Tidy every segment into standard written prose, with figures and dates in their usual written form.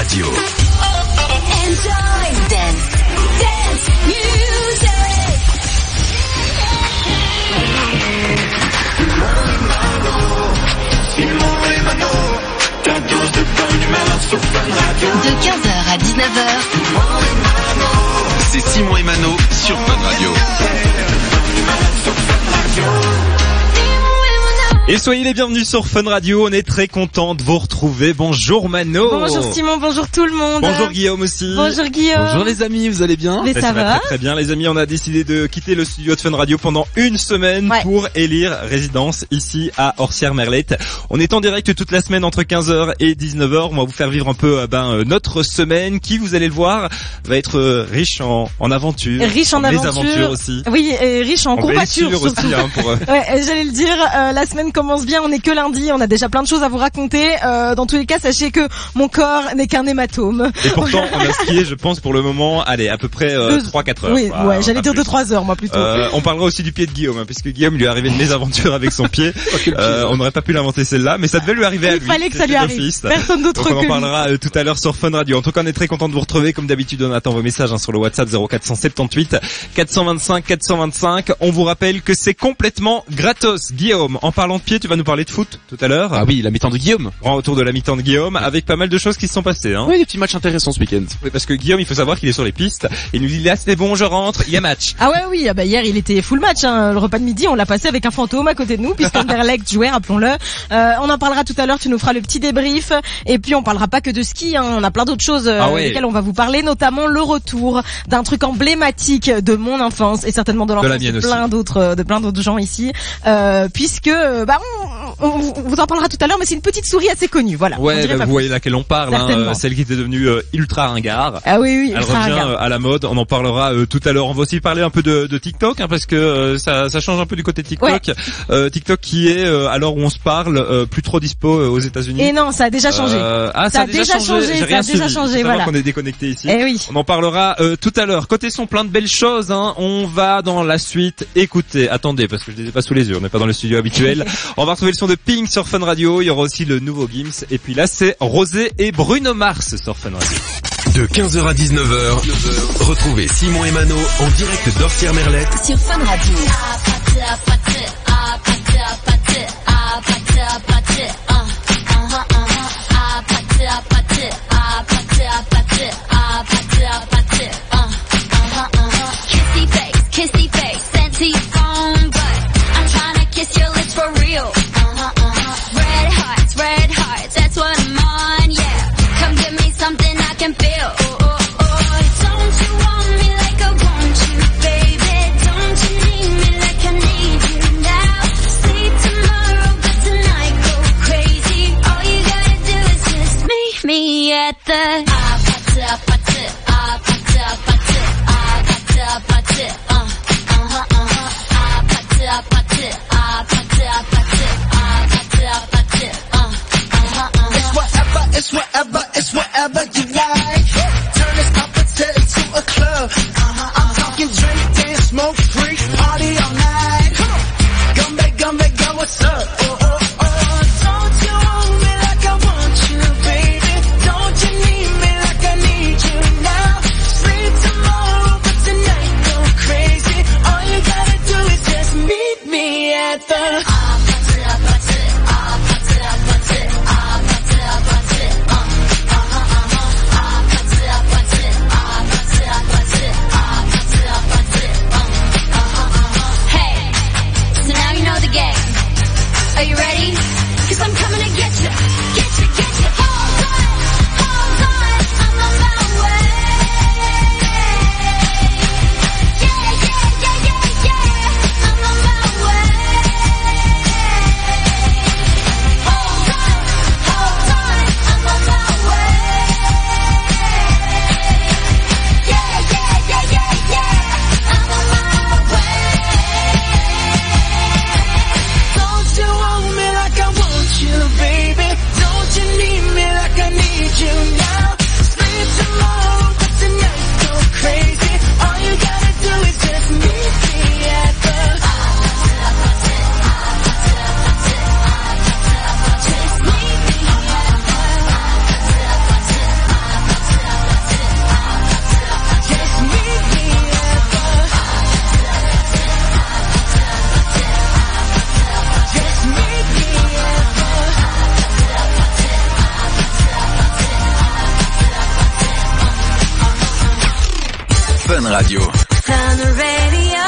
Radio. Enjoy dance music. De 15h à 19h. C'est Simon et Mano sur Fun Radio. Et soyez les bienvenus sur Fun Radio, on est très content de vous retrouver. Bonjour Mano. Bonjour Simon, bonjour tout le monde. Bonjour Guillaume aussi. Bonjour Guillaume. Bonjour les amis, vous allez bien? Mais ça va très bien les amis, on a décidé de quitter le studio de Fun Radio pendant une semaine pour élire résidence ici à Orsières-Merlette. On est en direct toute la semaine entre 15h et 19h, on va vous faire vivre un peu notre semaine qui, vous allez le voir, va être riche en aventures. Riche en aventures aussi. Oui, et riche en courbatures surtout. Aussi, Ouais, j'allais le dire, la semaine commence bien, on est que lundi, on a déjà plein de choses à vous raconter. Dans tous les cas, sachez que mon corps n'est qu'un hématome. Et pourtant, on a skié, je pense, pour le moment, allez, à peu près 3-4 heures. Oui, ouais, j'allais dire 2-3 heures, moi, plutôt. On parlera aussi du pied de Guillaume, puisque Guillaume lui est arrivé de mésaventures avec son pied. On n'aurait pas pu l'inventer celle-là, mais ça devait lui arriver à lui. Il fallait que ça lui arrive. Personne d'autre que lui. On en parlera tout à l'heure sur Fun Radio. En tout cas, on est très content de vous retrouver. Comme d'habitude, on attend vos messages sur le WhatsApp 0478 425 425. On vous rappelle que c'est complètement gratos. Guillaume, en parlant de pied, tu vas nous parler de foot tout à l'heure. Ah oui, la mi-temps de Guillaume. Grand retour de la mi-temps de Guillaume, avec pas mal de choses qui se sont passées. Oui, des petits matchs intéressants ce week-end. Oui, parce que Guillaume, il faut savoir qu'il est sur les pistes. Et il nous dit là, c'est bon, je rentre, il y a match. Ah ouais, oui, hier il était full match. Le repas de midi, on l'a passé avec un fantôme à côté de nous, puisqu'Anderlecht jouait, rappelons-le. On en parlera tout à l'heure. Tu nous feras le petit débrief. Et puis on parlera pas que de ski. On a plein d'autres choses desquelles on va vous parler, notamment le retour d'un truc emblématique de mon enfance et certainement de l'enfance de plein d'autres gens ici, puisque on vous en parlera tout à l'heure, mais c'est une petite souris assez connue, voilà. Ouais, vous voyez laquelle on parle, celle qui était devenue ultra ringard. Ah oui, elle revient à la mode. On en parlera tout à l'heure. On va aussi parler un peu de TikTok, parce que ça change un peu du côté TikTok. Ouais. TikTok qui est, à l'heure où on se parle, plus trop dispo aux États-Unis. Et non, ça a déjà changé. Ça a déjà changé. J'ai rien suivi. Voilà. Qu'on est déconnecté ici. Eh oui. On en parlera tout à l'heure. Côté son, plein de belles choses. On va dans la suite écouter. Attendez, parce que je les ai pas sous les yeux. On n'est pas dans le studio habituel. On va retrouver le son de Pink sur Fun Radio. Il y aura aussi le nouveau Gims. Et puis là, c'est Rosé et Bruno Mars sur Fun Radio. De 15h à 19h, retrouvez Simon et Mano en direct d'Orsières-Merlette sur Fun Radio. Kissy face, sent to your phone, but I'm trying to kiss your lips for real. Red hearts, that's what I'm on, yeah. Come give me something I can feel. Don't you want me like I want you, baby? Don't you need me like I need you now? See tomorrow, but tonight go crazy. All you gotta do is just meet me at the It's whatever you like. Turn this opposite into a club. I'm talking drink, dance, smoke, freak, party all night. Come back, go, what's up? Don't you want me like I want you, baby? Don't you need me like I need you now? Sleep tomorrow, but tonight go crazy. All you gotta do is just meet me at the Fun Radio. Turn the radio.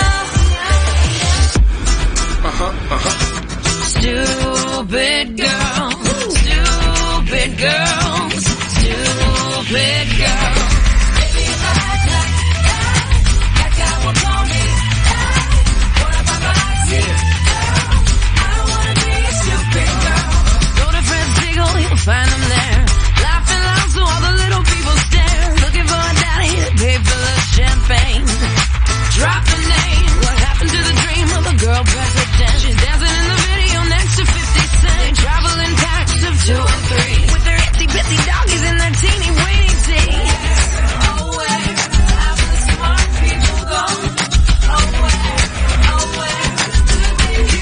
Stupid girl, stupid girls, stupid girl. Baby, if I act like that will call me. What if I'm like I don't wanna be a stupid girl. Go to Fred's Diggle, you'll find them there. Laughing loud so all the little people stare. Looking for a daddy to pay for the champagne. Drop the name. What happened to the dream of a girl president? She's dancing in the video next to 50 Cent. Travel in packs of 2 and 3 with their itsy bitsy doggies in their teeny weeny tea. Oh, where have the smart people gone? Oh, where do they be?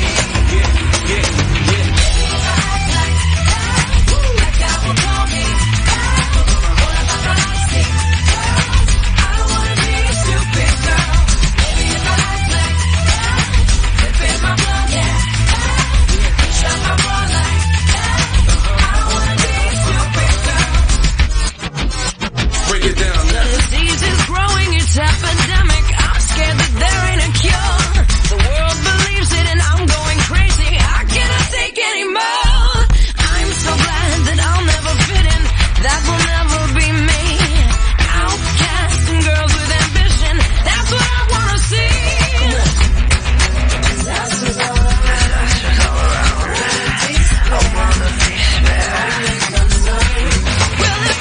Like I will call me. What if I'm nasty? I don't wanna be a stupid girl. Maybe if I act like that, it in my blood, yeah. Shut my bra like that. I don't wanna be a stupid girl. Break it down now. The disease is growing, it's epidemic. I'm scared that there ain't a cure. The world believes it and I'm going crazy. I cannot take anymore. I'm so glad that I'll never fit in. That will never be me. Outcast and girls with ambition. That's what I wanna see. That's what's all around. I wanna be well, if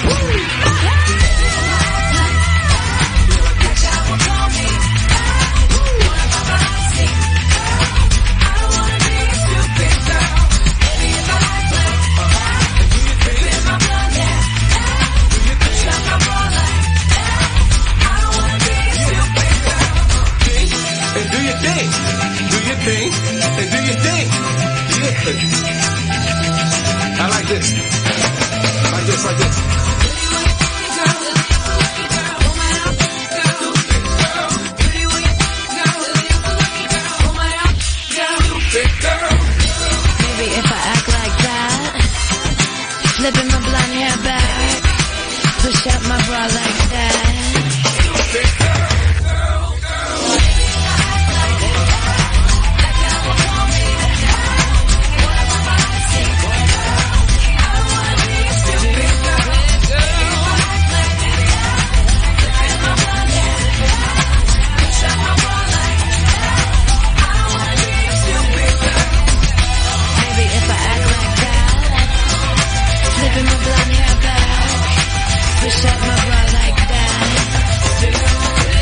And do your thing. Do your thing. And do your thing. Yeah. I like this. Like this, like this. maybe if I act like that, flipping my blonde hair back, push out my bra like that. Maybe if I act like that, flipping my blonde hair back, push out my bra like that.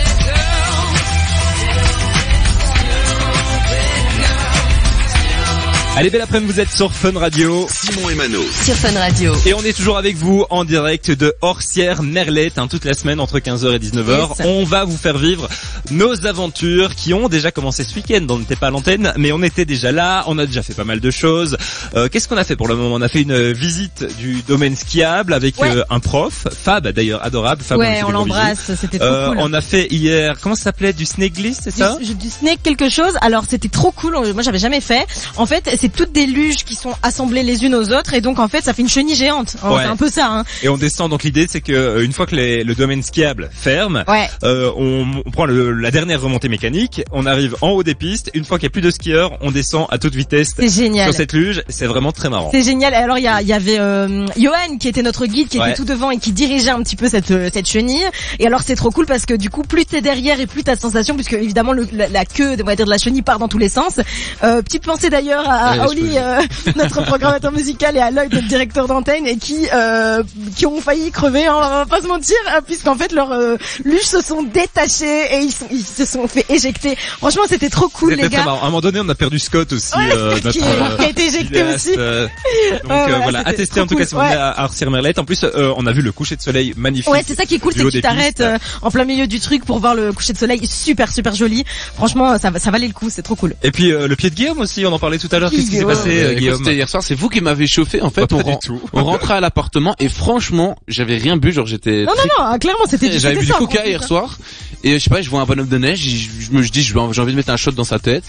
Allez, belle après-midi, vous êtes sur Fun Radio. Simon et Mano. Sur Fun Radio. Et on est toujours avec vous en direct de Orsières-Merlette, toute la semaine entre 15h et 19h. Yes. On va vous faire vivre nos aventures qui ont déjà commencé ce week-end. On n'était pas à l'antenne, mais on était déjà là. On a déjà fait pas mal de choses. Qu'est-ce qu'on a fait pour le moment? On a fait une visite du domaine skiable avec un prof, Fab d'ailleurs, adorable. Fab, Ouais, on on lui fait des gros l'embrasse, c'était trop bisous. cool. On a fait hier, comment ça s'appelait, du snake glisse, c'est ça? Du snake quelque chose. Alors c'était trop cool. Moi j'avais jamais fait. En fait c'est toutes des luges qui sont assemblées les unes aux autres et donc en fait ça fait une chenille géante. Ouais. C'est un peu ça. Hein. Et on descend, donc l'idée c'est que une fois que le domaine skiable ferme, Ouais. on prend la dernière remontée mécanique, on arrive en haut des pistes, une fois qu'il n'y a plus de skieurs, on descend à toute vitesse C'est génial. sur cette luge, c'est vraiment très marrant. C'est génial. Alors il y avait Johan qui était notre guide, qui était tout devant et qui dirigeait un petit peu cette chenille. Et alors c'est trop cool parce que du coup plus t'es derrière et plus t'as de sensation, puisque évidemment la queue, on va dire, de la chenille part dans tous les sens. Petite pensée d'ailleurs à Oli, notre programmateur musical, et à Lloyd, notre directeur d'antenne, et qui ont failli crever, hein, on va pas se mentir, puisqu'en fait leurs luges se sont détachées et ils se sont fait éjecter. Franchement c'était trop cool, C'était les très gars. marrant. À un moment donné, on a perdu Scott aussi, Ouais, qui a été éjecté cinéaste, aussi. Donc voilà, à c'était tester en trop tout cas cool. si vous venez à Orsières-Merlette. En plus, on a vu le coucher de soleil magnifique. Ouais, c'est ça qui est cool, du c'est haut que tu des t'arrêtes pistes. en plein milieu du truc pour voir le coucher de soleil, super joli. Franchement, ça valait le coup, c'est trop cool. Et puis le pied de Guillaume aussi, on en parlait tout à l'heure. Qu'est-ce qui s'est passé, Écoute, Guillaume? c'était hier soir, c'est vous qui m'avez chauffé. En fait, Pas du tout. on rentrait à l'appartement et franchement, j'avais rien bu, genre j'étais... Non, clairement, c'était J'avais bu du ça, coca en plus, hier hein. soir et je sais pas, je vois un bonhomme de neige, je me dis j'ai envie de mettre un shot dans sa tête.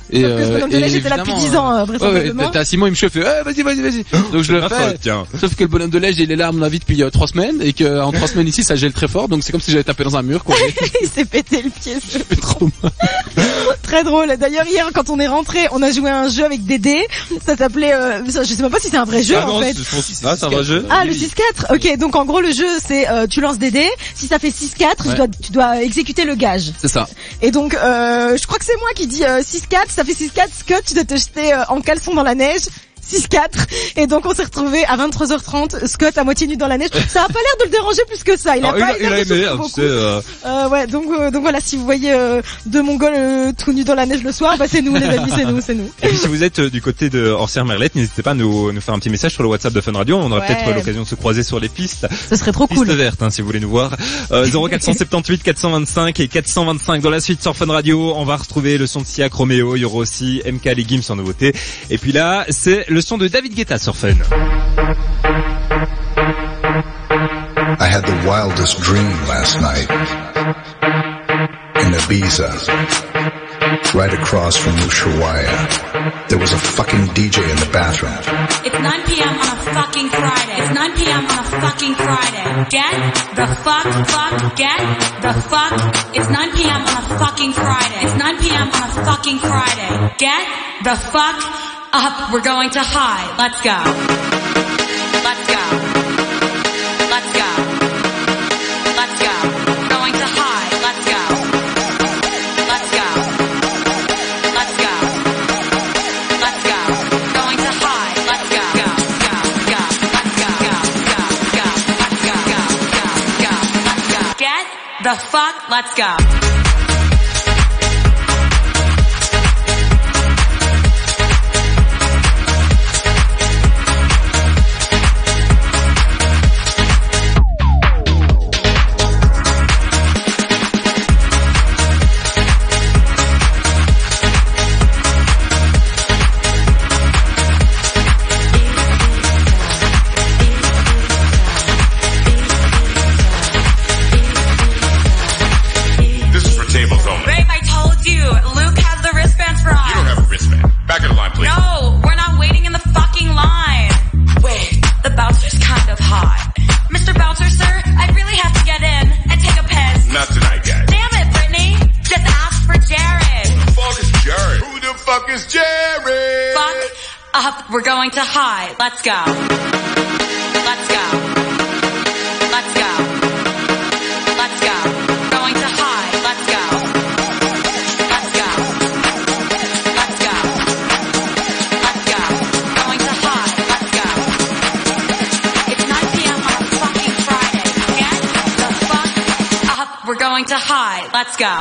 Et, Sauf que ce bonhomme de neige était là depuis 10 ans, vraisemblablement. T'as Simon, il me chauffe, vas-y. Donc je le fais. Sauf que le bonhomme de neige, il est là, à mon avis, depuis 3 semaines, et que en 3 semaines ici, ça gèle très fort, donc c'est comme si j'avais tapé dans un mur, quoi. Il s'est pété le pied. C'est trop mal. Très drôle. D'ailleurs, hier, quand on est rentré, on a joué à un jeu avec Dédé. Ça s'appelait, je sais même pas si c'est un vrai jeu, en fait. C'est un vrai jeu. Ah, le 6-4. Ok, donc en gros, le jeu, c'est, tu lances des dés. Si ça fait 6-4, tu dois exécuter le gage. C'est ça. Et donc, je crois que c'est moi qui dis 6-4. Ça fait 6-4, Scott, tu dois te jeter en caleçon dans la neige. 6-4. Et donc on s'est retrouvé à 23h30, Scott à moitié nu dans la neige. Ça a pas l'air de le déranger plus que ça. Il a aimé, ouais, donc voilà, si vous voyez deux Mongols tout nus dans la neige le soir, bah c'est nous les amis, c'est nous. Et puis si vous êtes du côté de Orsières Merlette, n'hésitez pas à nous faire un petit message sur le WhatsApp de Fun Radio. On aura peut-être l'occasion de se croiser sur les pistes. Ce serait trop cool. Piste verte, si vous voulez nous voir. 0478 425 et 425 dans la suite sur Fun Radio. On va retrouver le son de Siak Romeo. Il y aura aussi MK Les Gims en nouveauté. Et puis là, c'est le son de David Guetta sur Fun. I had the wildest dream last night in Ibiza, right across from Ushuaia. There was a fucking DJ in the bathroom. It's 9 p.m. on a fucking Friday. It's 9 p.m. on a fucking Friday. Get the fuck, get the fuck. It's 9 p.m. on a fucking Friday. It's 9 p.m. on a fucking Friday. Get the fuck up. We're going to high. Let's go. Let's go. Let's go. Let's go. We're going to high. Let's go. Let's go. Let's go. Let's go. We're going to high. Let's go. Go. Go. Go. Let's go. Go. Go. Go. Let's go. Go. Go. Go. Let's go. Get the fuck. Let's go. We're going to high. Let's go. Let's go. Let's go. Let's go. Going to high. Let's go. Let's go. Let's go. Let's go. Going to high. Let's go. It's 9 p.m. on a fucking Friday. Get the fuck up. We're going to high. Let's go.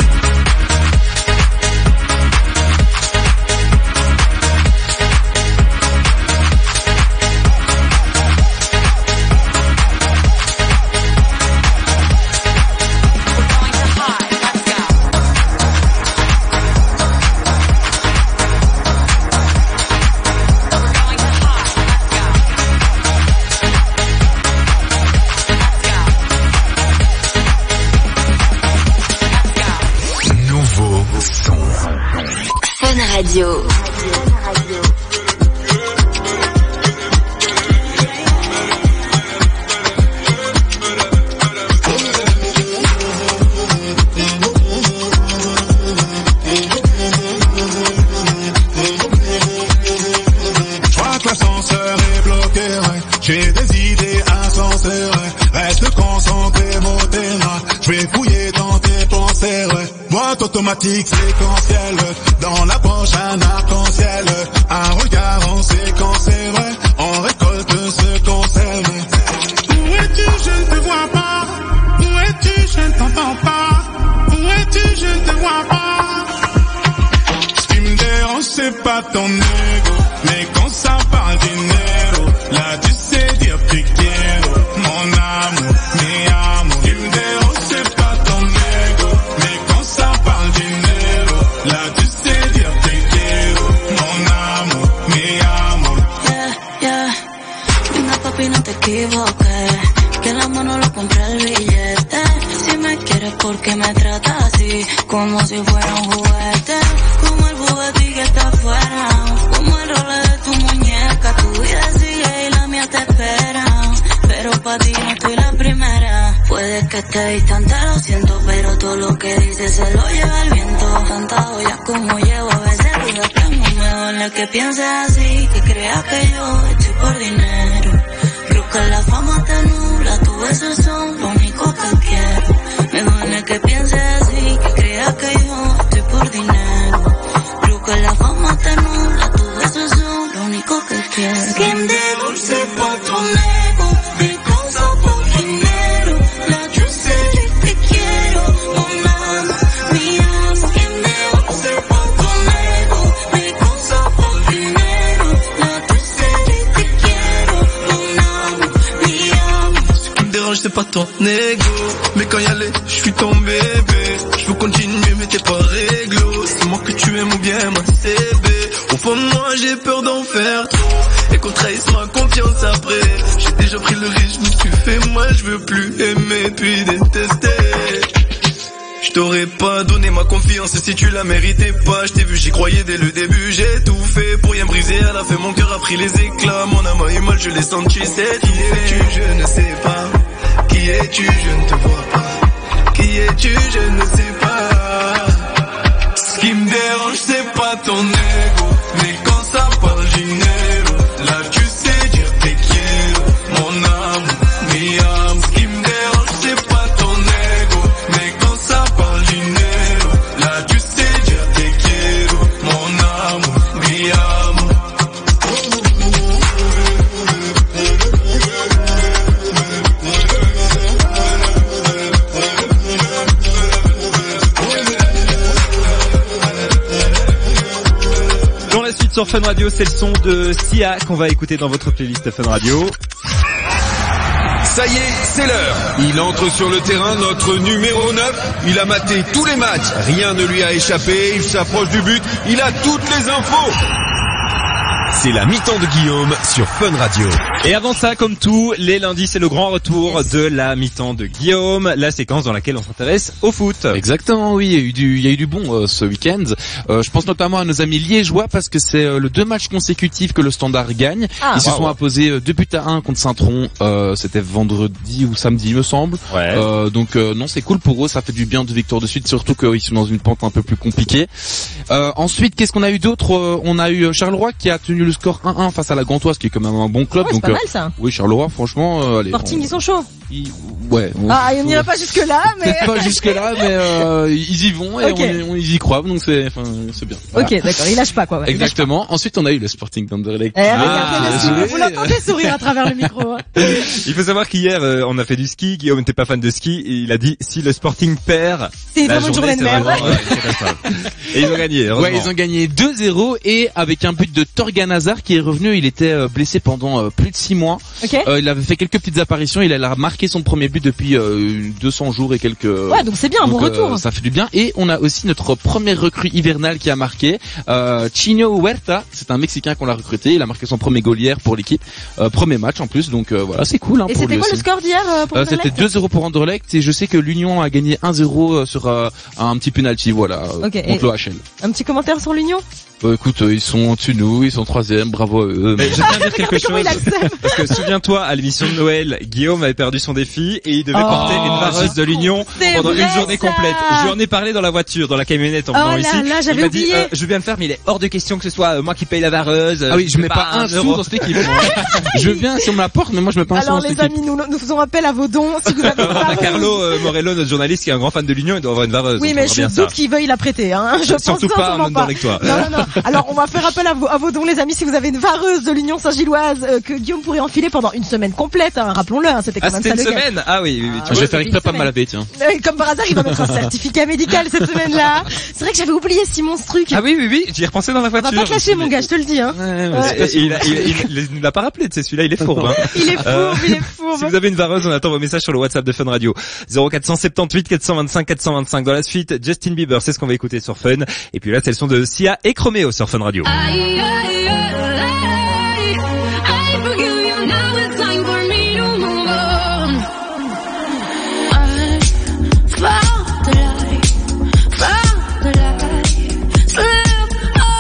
Radio. J'ai des idées insensées, ouais. Reste concentré, mon terrain. Je vais fouiller dans tes pensées, ouais. Boîte automatique séquentielle, dans la poche un arc-en-ciel. Un regard en séquence, c'est vrai. On récolte ce qu'on sème. Où es-tu, je ne te vois pas. Où es-tu, je ne t'entends pas. Où es-tu, je ne te vois pas. Ce qui me dérange, c'est pas ton ego, mais quand ça parle dinero, là tu sais dire te quiero, mon amour, mi amour. Ce qui me dérange, c'est pas ton ego, mais quand ça parle dinero, là tu sais dire te quiero, mon amour, mi amour. Yeah, venga papi, no te equivoques, que la mano lo compra el billete. Si me quieres, ¿por qué me tratas así? Como si fuera un juguete, como el tu Betty que está afuera. Como el role de tu muñeca, tu vida sigue y la mía te espera. Pero pa' ti no estoy la primera. Puede que esté distante, lo siento, pero todo lo que dices se lo lleva el viento. Tantas joyas como llevo, a veces dudas que no me duele que pienses así, que creas que yo estoy por dinero. Creo que la fama te nubla, tus besos son lo único que quiero. Me duele que pienses así, que creas que yo estoy por dinero. Creo que la fama te nubla, tus besos son lo único que quiero. Skin de dulce pa' tu nego, mi cosa por dinero. La juice te quiero, mon amo, mi amo. Skin de dulce pa' tu nego, mi cosa por dinero. La juice te quiero, mon amo, mi amo. Ce qui me dérange c'est pas ton ego, mais quand y aller, je suis ton bébé. Je veux continuer mais t'es pas réglo. C'est moi que tu aimes ou bien ma CB. Au fond de moi j'ai peur d'en faire trop et qu'on trahisse ma confiance après. J'ai déjà pris le risque, je me suis fait moi, je veux plus aimer puis détester. Je t'aurais pas donné ma confiance si tu la méritais pas. Je t'ai vu, j'y croyais dès le début, j'ai tout fait pour rien briser. À la fin mon cœur a pris les éclats, mon âme a eu mal, je l'ai senti. C'est qui es-tu, je ne sais pas. Qui es-tu, je ne te vois pas. Qui es-tu, je ne sais pas. Ce qui me dérange c'est pas ton ego, mais quand ça parle dinero, là tu sais dire te quiero, mon âme, mi âme. Ce qui me dérange c'est pas ton ego, mais quand ça parle dinero, là tu sais dire te quiero, mon âme, mi âme. Sur Fun Radio, c'est le son de Sia qu'on va écouter dans votre playlist Fun Radio. Ça y est, c'est l'heure. Il entre sur le terrain, notre numéro 9. Il a maté tous les matchs. Rien ne lui a échappé. Il s'approche du but. Il a toutes les infos. C'est la mi-temps de Guillaume sur Fun Radio. Et avant ça, comme tous les lundis, c'est le grand retour de la mi-temps de Guillaume, la séquence dans laquelle on s'intéresse au foot. Exactement, oui, il y a eu du bon ce week-end. Je pense notamment à nos amis liégeois parce que c'est le 2 matchs consécutifs que le Standard gagne. Ils se sont imposés 2-1 contre Saint-Tron. C'était vendredi ou samedi, il me semble. Ouais. Donc non, c'est cool pour eux, ça fait du bien de victoire de suite, surtout qu'ils sont dans une pente un peu plus compliquée. Ensuite, qu'est-ce qu'on a eu d'autre? On a eu Charleroi qui a tenu le score 1-1 face à la Gantoise, qui est quand même un bon club. Ouais, donc c'est pas mal, ça. oui, Charleroi, franchement, allez. Sporting, ils sont chauds. Ouais. On n'ira pas jusque là, mais. Peut-être pas jusque là, mais ils y vont et Okay. on y croit, donc c'est bien. Voilà. Ok, d'accord, ils lâchent pas quoi. Ouais, Exactement. Ensuite, on a eu le Sporting d'Anderlecht. Vous l'entendez sourire à travers le micro. Hein. Il faut savoir qu'hier, on a fait du ski. Guillaume n'était pas fan de ski et il a dit si le Sporting perd, c'est la vraiment une journée de merde. Et ils ont gagné. Ouais, ils ont gagné 2-0 et avec un but de Torgan Hazard qui est revenu. Il était blessé pendant plus de 6 mois. Okay. Il avait fait quelques petites apparitions. Il a marqué son premier but depuis 200 jours et quelques. Ouais, donc c'est bien, un bon retour. Ça fait du bien. Et on a aussi notre première recrue hivernale qui a marqué. Chino Huerta, c'est un Mexicain qu'on l'a recruté. Il a marqué son premier goal hier pour l'équipe. Premier match en plus, donc voilà, c'est cool. Hein, et pour c'était lui quoi aussi. le score d'hier pour Anderlecht? C'était 2-0 pour Anderlecht et je sais que l'Union a gagné 1-0 sur un petit penalty, voilà, contre l'OHL. Un petit commentaire sur l'Union? Écoute, ils sont au-dessus de nous, ils sont 3e, bravo à eux. Mais je viens de dire quelque chose. Parce que souviens-toi, à l'émission de Noël, Guillaume avait perdu son défi et il devait porter une vareuse de l'Union pendant une journée complète. Je lui en ai parlé dans la voiture, dans la camionnette en venant ici. Il m'a dit, je veux bien le faire, mais il est hors de question que ce soit moi qui paye la vareuse. Ah oui, je mets pas un sou dans cette équipe. Je viens si on me la porte, mais moi je mets pas un sou dans cette équipe. Alors les amis, nous faisons appel à vos dons. Si vous avez on a Carlo Morello, notre journaliste, qui est un grand fan de l'Union, il doit avoir une vareuse. Oui, mais je doute qu'il veuille la prêter. Hein. Je surtout pense pas un homme avec toi. Non. Alors on va faire appel à vos dons, les amis. Si vous avez une vareuse de l'Union Saint-Gilloise que Guillaume pourrait enfiler pendant une semaine complète, hein, rappelons-le, hein, c'était quand même ça le une semaine. Ah oui. Je vais faire exprès pas mal laver, tiens. Comme par hasard, il va mettre un certificat médical cette semaine-là. C'est vrai que j'avais oublié Simon ce truc. Ah oui, j'y ai repensé dans la voiture. On va pas te lâcher, mon gars, je te le dis. Hein. Il nous l'a pas rappelé, tu sais, celui-là, il est fourbe. Hein. Il est fourbe. Si vous avez une vareuse, on attend vos messages sur le WhatsApp de Fun Radio. 0478 425 425. Dans la suite, Justin Bieber, c'est ce qu'on va écouter sur Fun. Et puis là, c'est le son de Sia et Chromeo sur Fun Radio. Slip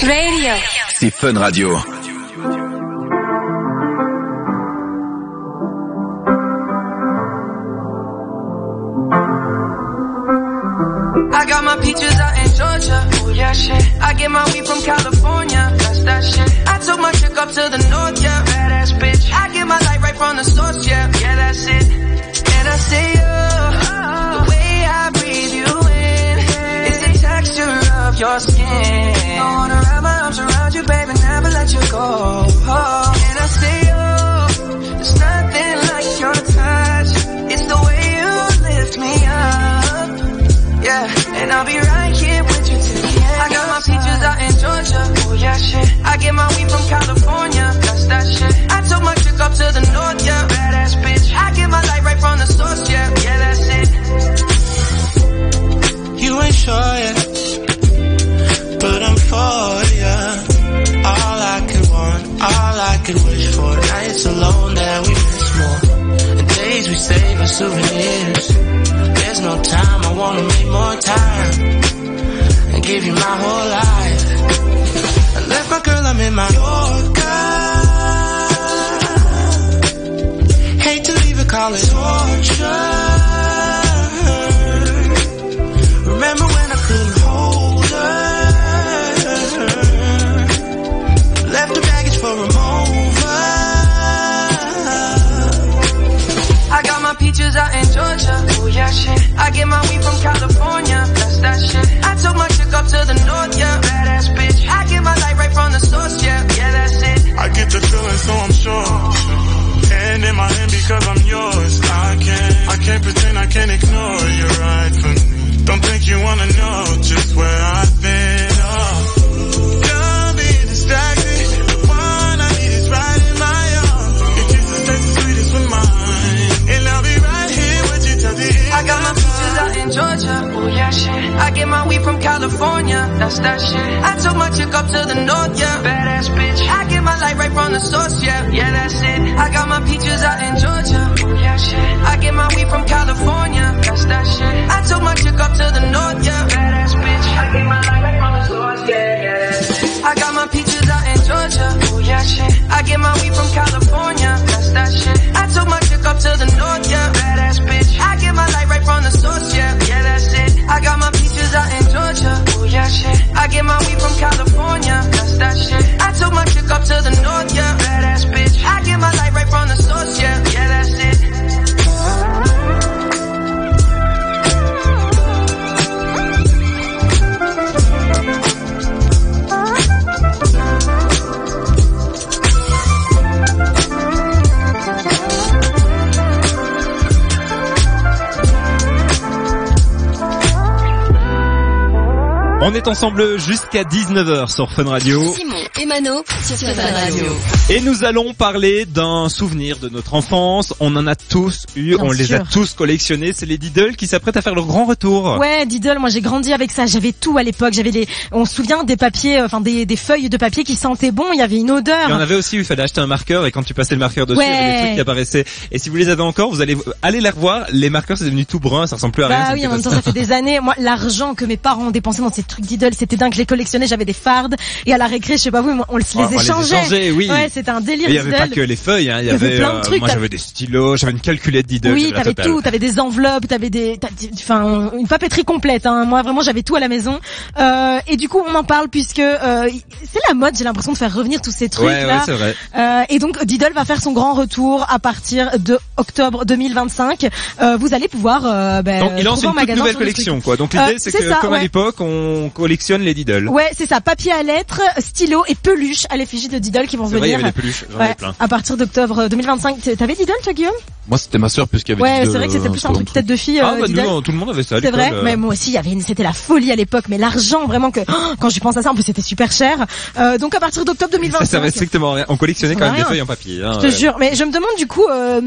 Radio. C'est Fun Radio. I got my peaches out in Georgia, oh yeah shit. I get my weed from California, that's that shit. I took my chick up to the north, yeah, badass bitch. I get my light right from the source, yeah, that's it. And I say, the way I breathe you in is the texture of your skin. I wanna wrap my arms around you, baby, never let you go. And I say, there's nothing like your touch. It's the way you lift me up. Yeah, and I'll be right here with you till the end. I got my peaches out in Georgia, oh yeah shit. I get my weed from California, that's that shit. I took my chick up to the north, yeah, badass bitch. I get my light right from the source, yeah, that's it. You ain't sure yet, but I'm for ya. All I could want, all I could wish for. Nights alone that we miss more, and days we save as souvenirs. There's no time, I wanna make more time and give you my whole life. I left my girl, I'm in my Yorker. Hate to leave it, call it torture. Remember when I couldn't hold her? Left the baggage for a mover. I got my peaches out in Georgia, oh yeah shit. I get my weed from California, that's that shit. I took my chick up to the north, yeah, badass bitch. I get my light right from the source, yeah, that's it. I get the feeling, so I'm sure. Hand in my hand because I'm yours. I can't pretend, I can't ignore. You're right for me. Don't think you wanna know just where I've been. Don't be distracted. The one I need is right in my arms. Your kisses taste the sweetest with mine, and I'll be right here with you till the end. I got my peaches out in Georgia, oh yeah shit. I get my weed from California, that's that shit. I took my chick up to the north, yeah, badass bitch. I get my light right from the source, yeah, that's it. I got my peaches out in Georgia, oh yeah shit. I get my weed from California, that's that shit. I took my chick up to the north, yeah, badass bitch. I get my light right from the source, yeah, that's it. I got my peaches out in Georgia, oh yeah shit. I get my weed from California, that's that shit. I took my chick up to the north, yeah, badass bitch. I get my light right from the source, yeah, that's it. I got my peaches out in Georgia, oh yeah shit. I get my weed from California, that's that shit. I took my chick up to the north, yeah, badass bitch. I get my light right from the source, yeah, that's it. On est ensemble jusqu'à 19h sur Fun Radio. Simon et Mano sur Fun Radio. Et nous allons parler d'un souvenir de notre enfance. On en a tous eu, on les a tous collectionnés. C'est les Diddle qui s'apprêtent à faire leur grand retour. Ouais, Diddle, moi j'ai grandi avec ça. J'avais tout à l'époque. On se souvient des papiers, enfin des feuilles de papier qui sentaient bon. Il y avait une odeur. Il y en avait aussi où il fallait acheter un marqueur et quand tu passais le marqueur dessus, il y avait des trucs qui apparaissaient. Et si vous les avez encore, vous allez aller les revoir. Les marqueurs, c'est devenu tout brun, ça ressemble plus à rien. Bah oui, en même temps, ça fait des années. Moi, l'argent que mes parents ont dépensé dans ces trucs Diddle, c'était dingue. Je les collectionnais. J'avais des fardes et à la récré, je sais pas vous, on les échangeait. Oui. Ouais, c'était un délire. Il y avait pas que les feuilles, hein. Il y avait plein de trucs. Moi, j'avais des stylos, j'avais une calculette Diddle. Oui, t'avais tout. T'avais des enveloppes, enfin, une papeterie complète, hein. Moi, vraiment, j'avais tout à la maison. Et du coup, on en parle puisque, c'est la mode, j'ai l'impression de faire revenir tous ces trucs-là. Ouais, c'est vrai. Et donc, Diddle va faire son grand retour à partir de octobre 2025. Vous allez pouvoir, donc, il lance une toute nouvelle collection, quoi. Donc, l'idée, c'est que, ça, comme à l'époque, on collectionne les Diddle. Ouais, c'est ça. Papier à lettres, stylo et peluche à l'effigie de Diddle qui vont venir. Vrai, il y avait des peluches, j'en avais plein. À partir d'octobre 2025. T'avais Diddle, toi, Guillaume? Moi, c'était ma sœur puisqu'il y avait Ouais, Diddle, c'est vrai que c'était plus un truc tête de fille. Ah, bah, nous, tout le monde avait ça à C'est l'école. vrai, mais moi aussi, c'était la folie à l'époque, mais l'argent, vraiment que, quand je pense à ça, en plus, c'était super cher. Donc, à partir d'octobre 2025. Ça servait strictement rien. On collectionnait quand même des feuilles en papier, hein. Je te jure. Mais je me demande, du coup,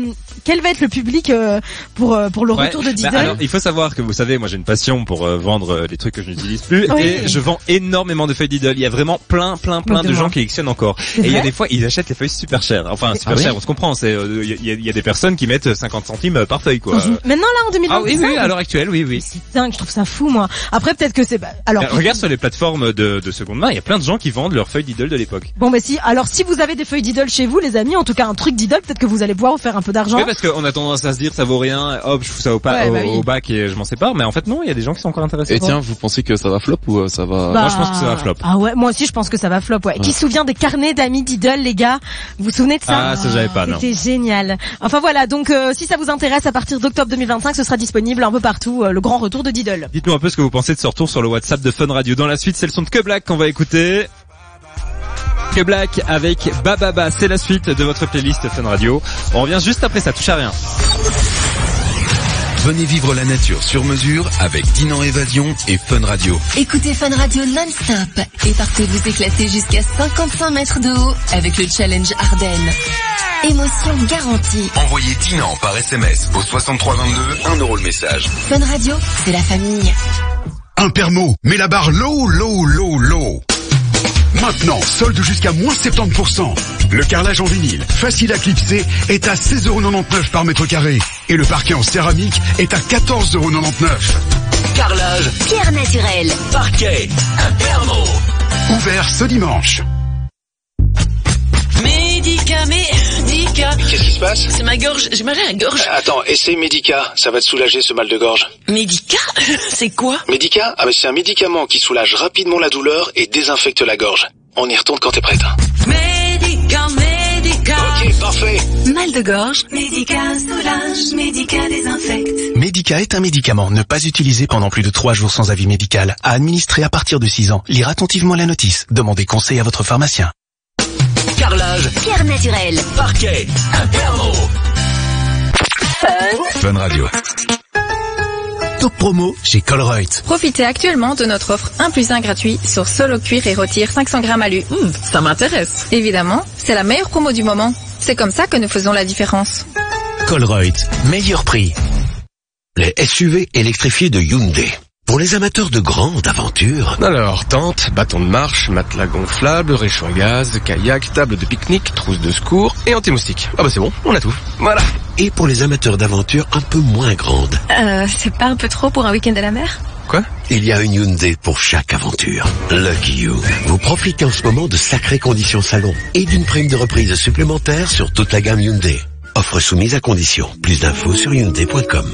quel va être le public pour le retour de Diddle? Alors, il faut savoir que vous savez, moi j'ai une passion pour vendre les trucs que je n'utilise plus et je vends énormément de feuilles Diddle. Il y a vraiment plein de gens qui collectionnent encore. Et il y a des fois, ils achètent les feuilles super chères. Enfin, super chères, on se comprend. C'est il y a des personnes qui mettent 50 centimes par feuille, quoi. Maintenant là, en 2025. Ah oui, à l'heure actuelle, oui. C'est dingue, je trouve ça fou, moi. Après, peut-être que c'est alors. Regarde sur les plateformes de seconde main, il y a plein de gens qui vendent leurs feuilles Diddle de l'époque. Bon, si vous avez des feuilles Diddle chez vous, les amis, en tout cas un truc Diddle, peut-être que vous allez pouvoir vous faire un peu d'argent. Oui, parce qu'on a tendance à se dire ça vaut rien, hop, je fous ça au bac et je m'en sépare. Mais en fait non, il y a des gens qui sont encore intéressés. Et tiens, vous pensez que ça va flop ou ça va? Moi je pense que ça va flop. Ah ouais, moi aussi je pense que ça va flop. Ouais. Qui se souvient des carnets d'amis Diddle, les gars? Vous vous souvenez de ça? Ah, ça j'avais pas, non. C'était génial. Enfin voilà, donc si ça vous intéresse, à partir d'octobre 2025, ce sera disponible un peu partout, le grand retour de Diddle. Dites-nous un peu ce que vous pensez de ce retour sur le WhatsApp de Fun Radio. Dans la suite, c'est le son de Que Black qu'on va écouter. Que Black avec Bababa, c'est la suite de votre playlist Fun Radio. On revient juste après ça, touche à rien. Venez vivre la nature sur mesure avec Dinan Évasion et Fun Radio. Écoutez Fun Radio non-stop et partez vous éclater jusqu'à 55 mètres de haut avec le challenge Ardennes. Émotion garantie. Envoyez Dinan par SMS au 6322, 1 € le message. Fun Radio, c'est la famille. Un permo, mais la barre low. Maintenant, solde jusqu'à moins 70%. Le carrelage en vinyle, facile à clipser, est à 16,99€ par mètre carré. Et le parquet en céramique est à 14,99€. Carrelage, pierre naturelle, parquet, un permo. Ouvert ce dimanche. Médica. Qu'est-ce qui se passe? C'est ma gorge, j'ai mal à la gorge. Attends, essaie Médica, ça va te soulager ce mal de gorge. Médica? C'est quoi? Médica? Ah mais c'est un médicament qui soulage rapidement la douleur et désinfecte la gorge. On y retourne quand t'es prête. Médica. Ok, parfait. mal de gorge. Médica soulage, Médica désinfecte. Médica est un médicament ne pas utilisé pendant plus de 3 jours sans avis médical. À administrer à partir de 6 ans. Lire attentivement la notice. Demandez conseil à votre pharmacien. Carrelage, pierre naturelle, parquet, un permo. Fun Radio. Top promo chez Colruyt. Profitez actuellement de notre offre 1+1 gratuit sur Solo Cuir et Retire 500 grammes alu. Ça m'intéresse. Évidemment, c'est la meilleure promo du moment. C'est comme ça que nous faisons la différence. Colruyt, meilleur prix. Les SUV électrifiés de Hyundai. Pour les amateurs de grandes aventures. Alors, tente, bâton de marche, matelas gonflable, réchaud à gaz, kayak, table de pique-nique, trousse de secours et anti-moustique. Ah bah c'est bon, on a tout. Voilà. Et pour les amateurs d'aventures un peu moins grandes. C'est pas un peu trop pour un week-end à la mer? Quoi? Il y a une Hyundai pour chaque aventure. Lucky You. Vous profitez en ce moment de sacrées conditions salon et d'une prime de reprise supplémentaire sur toute la gamme Hyundai. Offre soumise à condition. Plus d'infos sur Hyundai.com.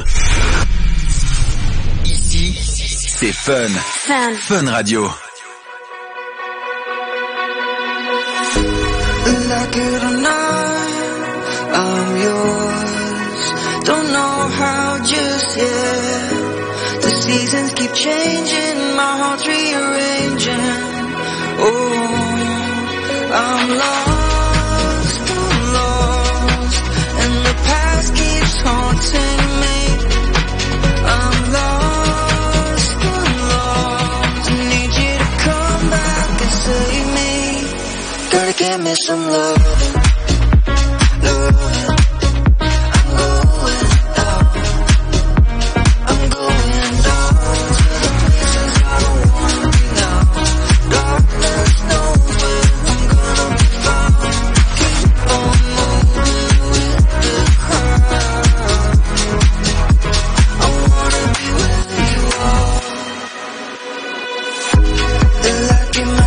Ici, c'est Fun. Fun Radio. Like it or not, I'm yours. Don't know how just yet. The seasons keep changing, my heart's rearranging. Oh, I'm lost, and the past keeps haunting me. I'm lost, I need you to come back and save me. Gotta get me some love.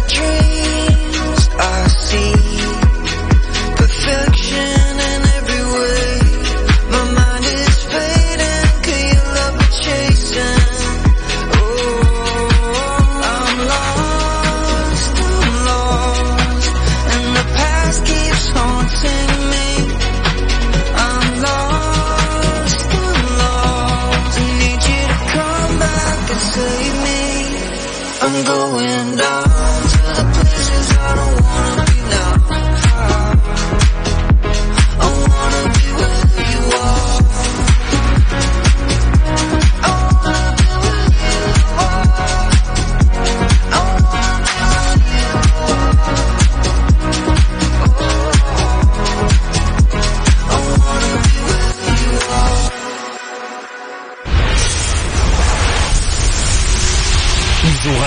Perfection in every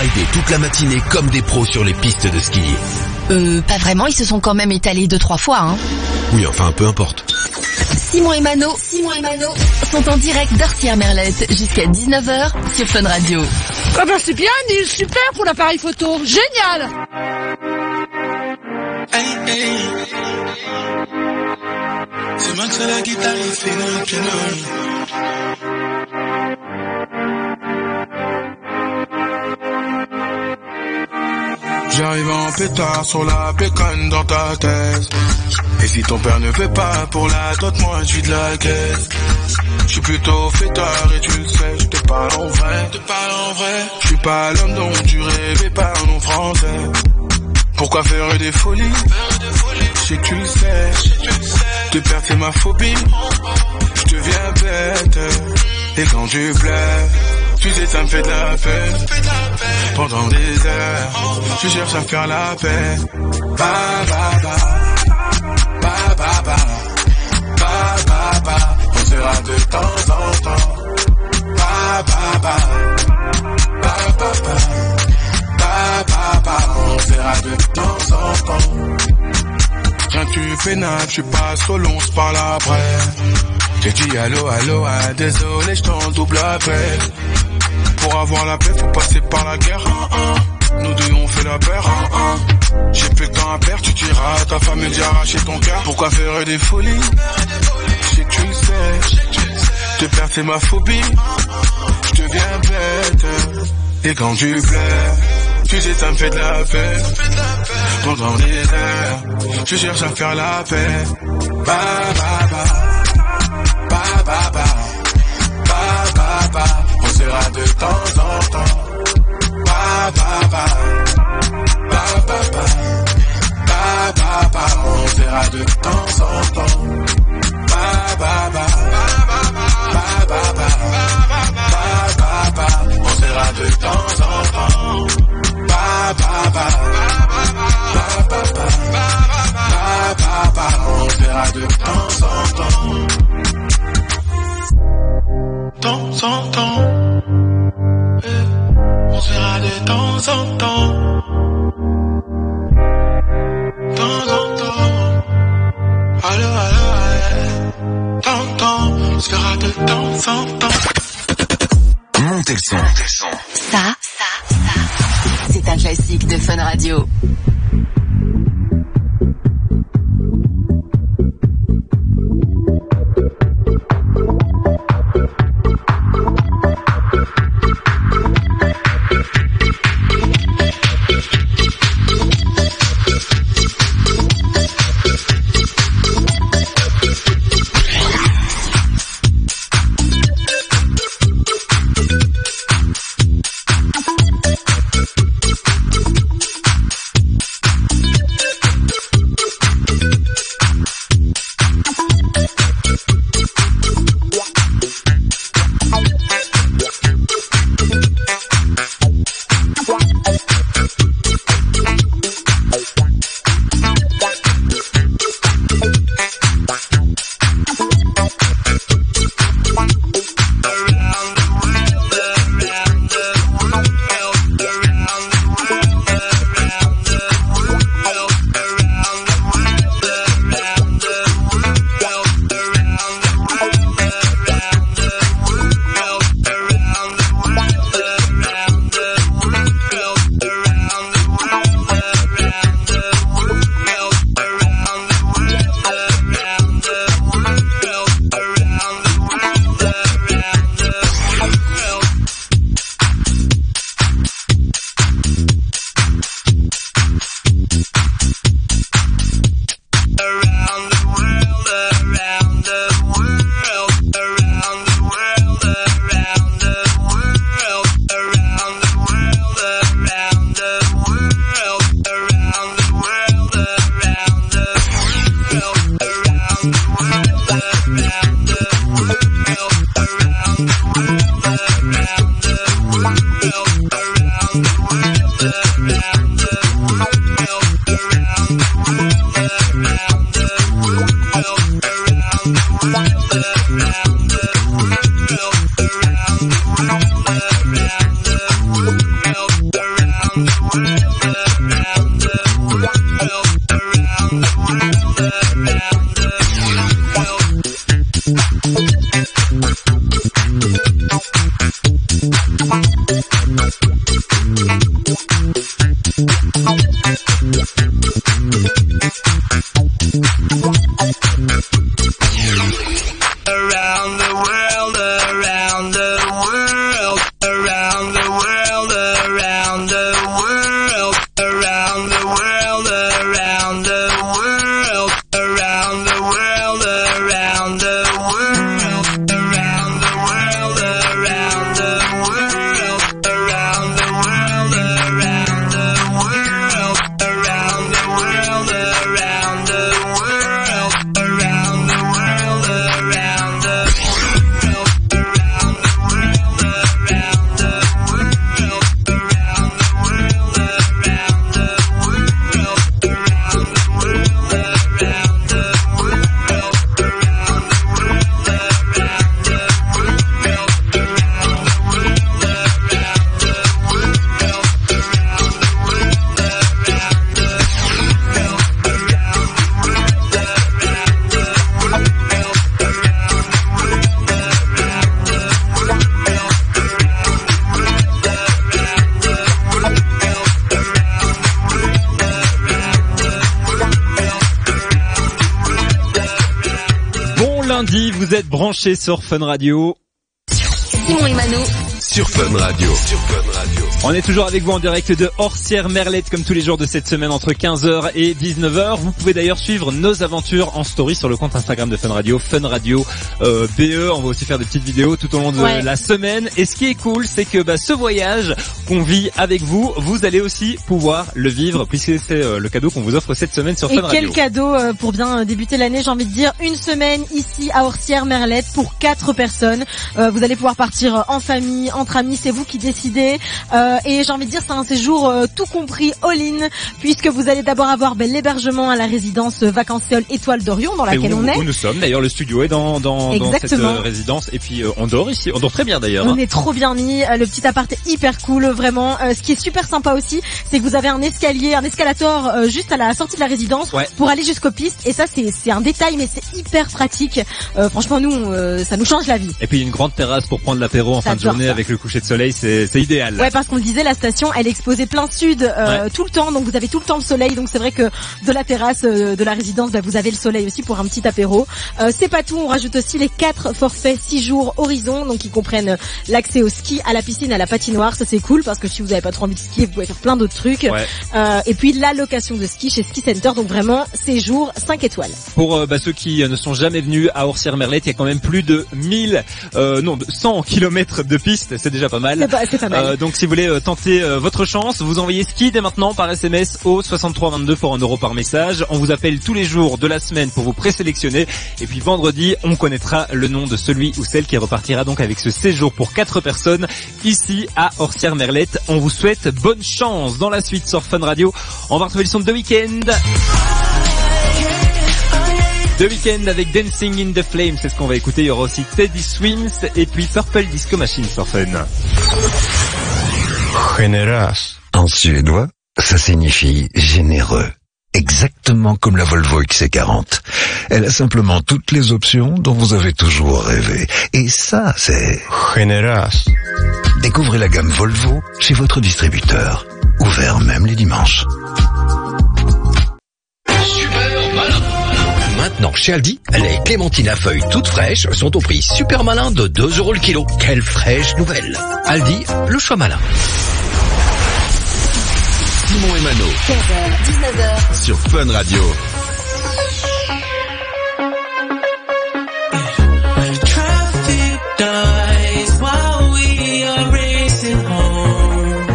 ridé toute la matinée comme des pros sur les pistes de ski. Pas vraiment, ils se sont quand même étalés 2-3 fois, hein. Oui, enfin, peu importe. Simon et Mano sont en direct d'Orsières-Merlette jusqu'à 19h sur Fun Radio. Ah ben c'est bien, Nils, super pour l'appareil photo, génial. Hey, hey. C'est Max à la guitare, il fait le piano. J'arrive en pétard sur la bécane dans ta tête. Et si ton père ne fait pas pour la dot, moi je vide la caisse. Je suis plutôt fêtard et tu le sais, je te parle en vrai. Je suis pas l'homme dont tu rêvais par nom français. Pourquoi faire des folies? Je sais que tu le sais. Te perdre c'est ma phobie. Je deviens bête. Et quand tu pleures, tu sais ça me fait de la peine. Pendant des heures, je cherche à faire la paix. Ba ba ba, ba ba ba, ba ba ba. On sera de temps en temps. Ba ba ba, ba ba ba, ba ba ba. On sera de temps en temps. Quand tu pénates, je suis pas solo, on se parle après. J'ai dit allô, allô, ah, désolé, je t'en double après. Pour avoir la paix, faut passer par la guerre. Nous deux, on fait la paire. J'ai plus le temps à perdre, tu diras à ta femme et dire arracher ton cœur. Pourquoi faire des folies? Je sais que tu le sais. Te perdre, c'est ma phobie. Je deviens bête. Et quand tu pleures, tu sais, ça me fait de la peine. Pendant des heures, je cherche à faire la paix. Ba ba ba, ba ba ba, ba ba ba. On sera de temps en temps. Ba ba ba, ba ba ba, ba ba ba. On sera de temps en temps. Ba ba ba, ba ba ba, ba ba ba. On sera de temps en temps. Ba ba ba, ba ba ba, ba ba ba. On sera de temps en temps. Temps en temps. On sera de temps en temps. Temps en temps. Allô, allô, allô. Temps, on sera de temps en temps. Montez le son. Ça, c'est un classique de Fun Radio. Around Vous êtes branchés sur Fun Radio. Simon et Mano. Sur Fun Radio. On est toujours avec vous en direct de Orsières-Merlette comme tous les jours de cette semaine entre 15h et 19h. Vous pouvez d'ailleurs suivre nos aventures en story sur le compte Instagram de Fun Radio BE. On va aussi faire des petites vidéos tout au long de la semaine. Et ce qui est cool, c'est que ce voyage qu'on vit avec vous, vous allez aussi pouvoir le vivre puisque c'est le cadeau qu'on vous offre cette semaine sur Fun Radio. Et quel cadeau pour bien débuter l'année, j'ai envie de dire, une semaine ici à Orsières-Merlette pour 4 personnes. Vous allez pouvoir partir en famille, entre amis, c'est vous qui décidez. Et j'ai envie de dire, c'est un séjour tout compris all-in puisque vous allez d'abord avoir l'hébergement à la résidence vacanciole Étoile d'Orion dans laquelle on est. Où nous sommes, d'ailleurs le studio est dans cette résidence et puis on dort ici, on dort très bien d'ailleurs. On est trop bien mis, le petit appart est hyper cool vraiment. Ce qui est super sympa aussi, c'est que vous avez un escalator juste à la sortie de la résidence pour aller jusqu'aux pistes et ça c'est un détail mais c'est hyper pratique. Franchement nous ça nous change la vie. Et puis une grande terrasse pour prendre l'apéro en fin de journée avec le coucher de soleil, c'est idéal. Ouais, parce qu'on le disait, la station elle est exposée plein sud tout le temps, donc vous avez tout le temps le soleil, donc c'est vrai que de la terrasse de la résidence vous avez le soleil aussi pour un petit apéro. C'est pas tout, on rajoute aussi les 4 forfaits 6 jours horizon, donc ils comprennent l'accès au ski, à la piscine, à la patinoire. Ça c'est cool parce que si vous avez pas trop envie de skier, vous pouvez faire plein d'autres trucs. Et puis la location de ski chez Ski Center, donc vraiment séjour 5 étoiles. Pour ceux qui ne sont jamais venus à Orsières-Merlette, il y a quand même plus de 100 kilomètres de pistes, c'est déjà pas mal. C'est pas mal. Donc si vous voulez tenter votre chance, vous envoyez ski dès maintenant par SMS au 6322 pour 1 € par message. On vous appelle tous les jours de la semaine pour vous présélectionner. Et puis vendredi, on connaîtra le nom de celui ou celle qui repartira donc avec ce séjour pour 4 personnes ici à Orsières-Merlette. On vous souhaite bonne chance. Dans la suite sur Fun Radio, on va retrouver le son de The Weeknd. The Weeknd avec Dancing in the Flames, c'est ce qu'on va écouter. Il y aura aussi Teddy Swims et puis Purple Disco Machine sur Fun. Generös. En suédois, ça signifie généreux. Exactement comme la Volvo XC40. Elle a simplement toutes les options dont vous avez toujours rêvé. Et ça, c'est... Generös. Découvrez la gamme Volvo chez votre distributeur. Ouvert même les dimanches. Super malin. Maintenant, chez Aldi, les clémentines à feuilles toutes fraîches sont au prix super malin de 2 € le kilo. Quelle fraîche nouvelle. Aldi, le choix malin. Simon et Mano. 15h, 19h. Sur Fun Radio. Traffic dies while we are racing home.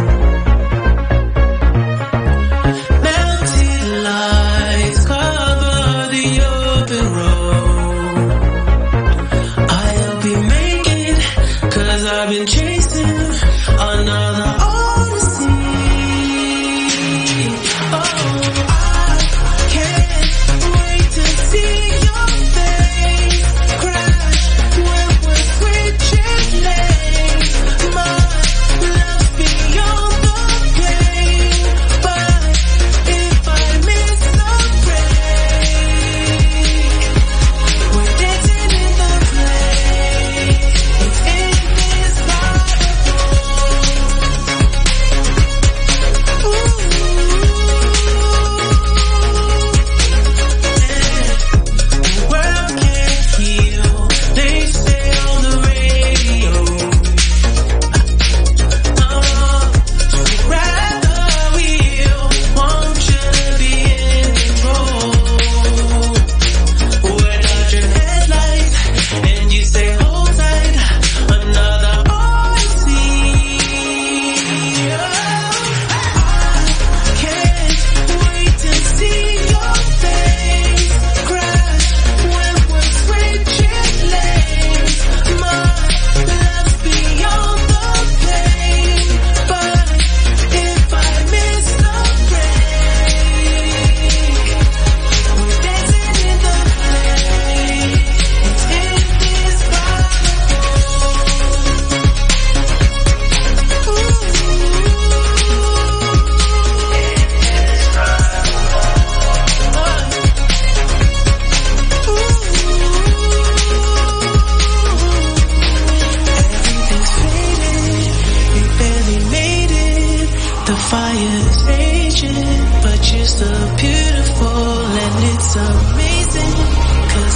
Melted lights cover the open road. I'll be making, 'cause I've been chasing another odyssey. Oh, I can't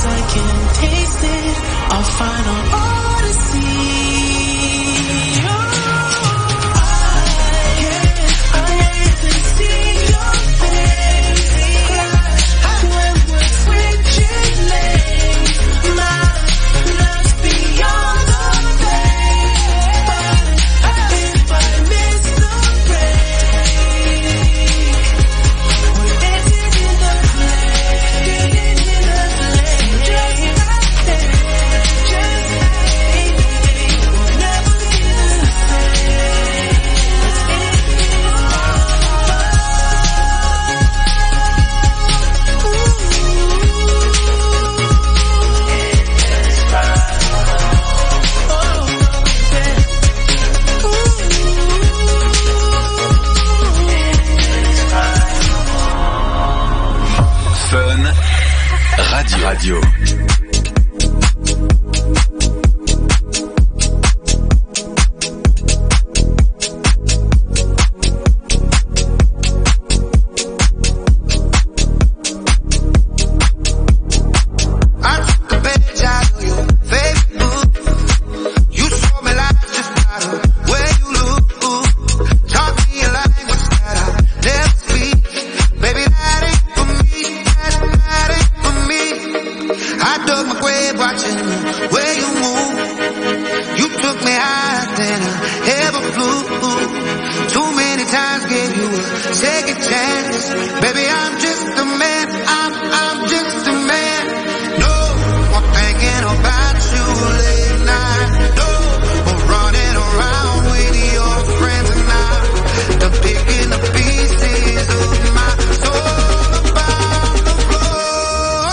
I can taste it, I'll find an odyssey. I can see your face when we're switching lanes. My love's beyond the pain. If I miss the break, we're dancing in the flame, just like that, just like we'll never be the same. Fun Radio. I took a page out of your Facebook. You show me life just by the way you look. Talk me a language that I never speak. Baby, that ain't for me. That ain't for me. I dug my grave watching the way you move. You took me higher than I ever flew. Too many times gave you a second chance. Baby, I'm just a man. I'm just a man. No more thinking about you late night. No more running around with your friends and I'm picking the pieces of my soul about the floor.